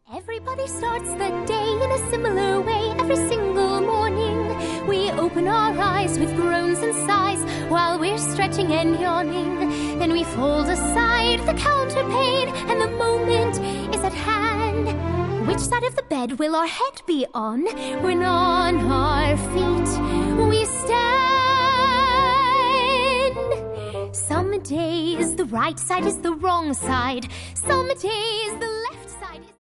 Everybody starts the day in a similar way every single morning. We open our eyes with groans and sighs while we're stretching and yawning. Then we fold aside the counterpane and the moment is at hand. Which side of the bed will our head be on when on our feet we stand? Some days the right side is the wrong side. Some days the